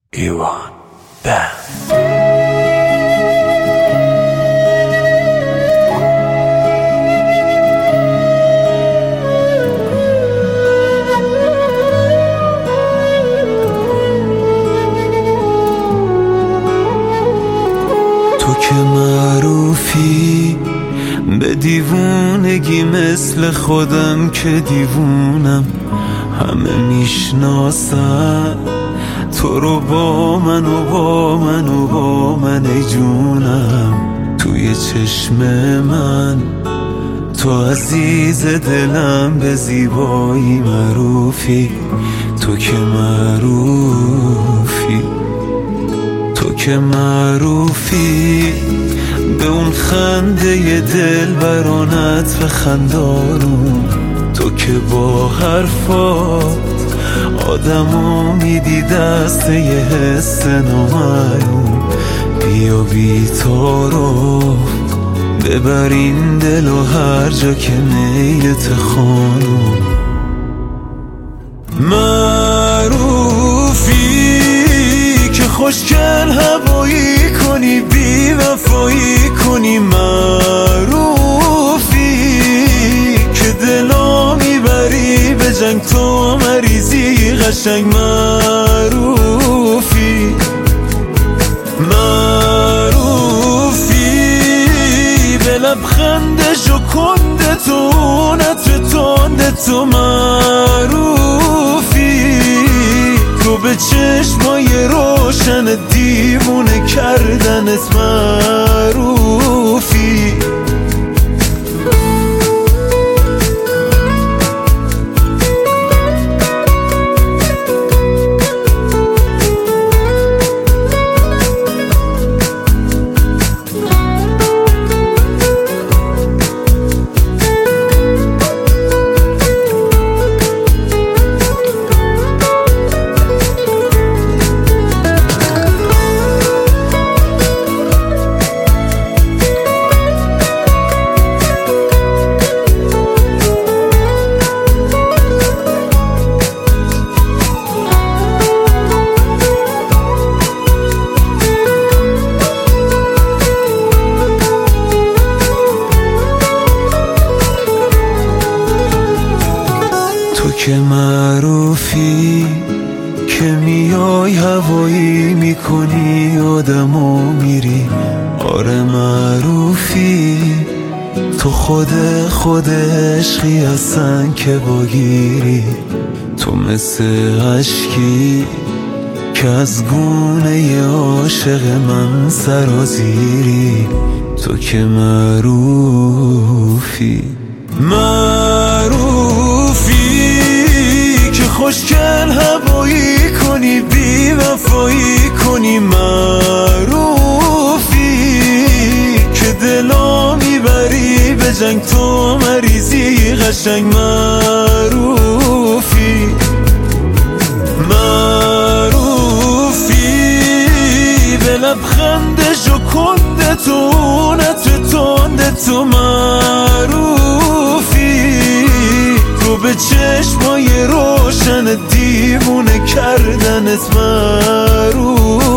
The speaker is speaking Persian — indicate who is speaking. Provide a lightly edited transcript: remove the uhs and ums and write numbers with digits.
Speaker 1: ایوان بند.
Speaker 2: تو که معروفی به دیوونگی مثل خودم که دیوونم، همه میشناسن تو رو با من و با من و با من ای جونم. توی چشم من تو عزیز دلم، به زیبایی معروفی. تو که معروفی، تو که معروفی به اون خنده دلبرانت و خندانون. تو که با حرفات آدمو میدی دست یه حس نامعلوم. بیا بی تعارف ببر این دل و هر جا که میلت خانم. معروفی که خوشگل هوایی کنی، بی وفایی کنی. معروفی که دلا میبری به جنگ، تو مریضی قشنگ. معروفی، معروفی به لبخند ژوکنده تو، نت تنده تو. معروفی تو به چشمای روشن دیوونه کردنت. معروفی که معروفی که میای هوایی میکنی آدمو میری. آره معروفی تو خود عشقی هستن که باگیری. تو مثل عشقی که از گونه عاشق من سرازیری. تو که معروفی، معروفی خوشگل هوایی کنی، بی وفایی کنی. معروفی که دلا میبری به جنگ، تو مریضی قشنگ. معروفی، معروفی به لبخند ژوکنده تو، نت تنده تو. معروفی تو به چشمای روشن دیوونه کردنت. معروف